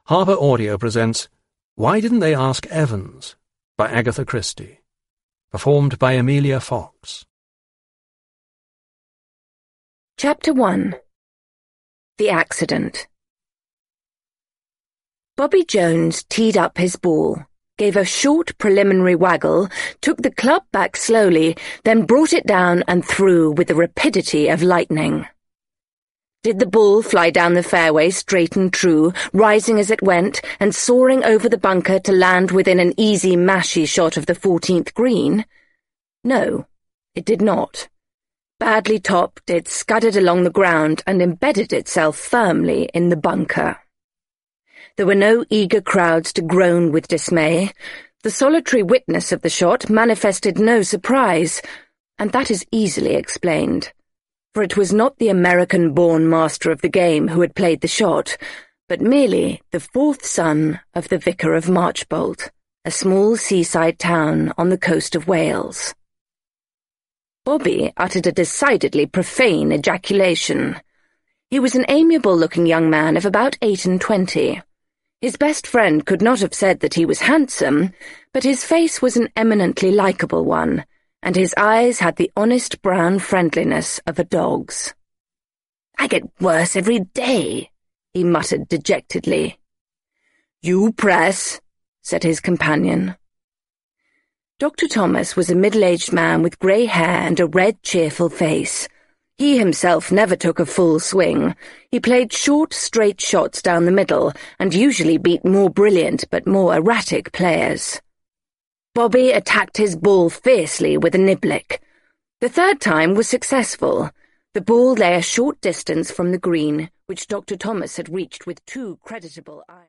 Harper Audio presents Why Didn't They Ask Evans? By Agatha Christie. Performed by Amelia Fox. Chapter 1. The Accident. Bobby Jones teed up his ball, gave a short preliminary waggle, took the club back slowly, then brought it down and threw with the rapidity of lightning. Did the ball fly down the fairway straight and true, rising as it went and soaring over the bunker to land within an easy mashy shot of the 14th green? No, it did not. Badly topped, it scudded along the ground and embedded itself firmly in the bunker. There were no eager crowds to groan with dismay. The solitary witness of the shot manifested no surprise, and that is easily explained. For it was not the American-born master of the game who had played the shot, but merely the fourth son of the Vicar of Marchbolt, a small seaside town on the coast of Wales. Bobby uttered a decidedly profane ejaculation. He was an amiable-looking young man of about 28. His best friend could not have said that he was handsome, but his face was an eminently likeable one, and his eyes had the honest brown friendliness of a dog's. "I get worse every day," he muttered dejectedly. "You press," said his companion. Dr. Thomas was a middle-aged man with grey hair and a red, cheerful face. He himself never took a full swing. He played short, straight shots down the middle, and usually beat more brilliant but more erratic players. Bobby attacked his ball fiercely with a niblick. The third time was successful. The ball lay a short distance from the green, which Dr. Thomas had reached with two creditable eyes.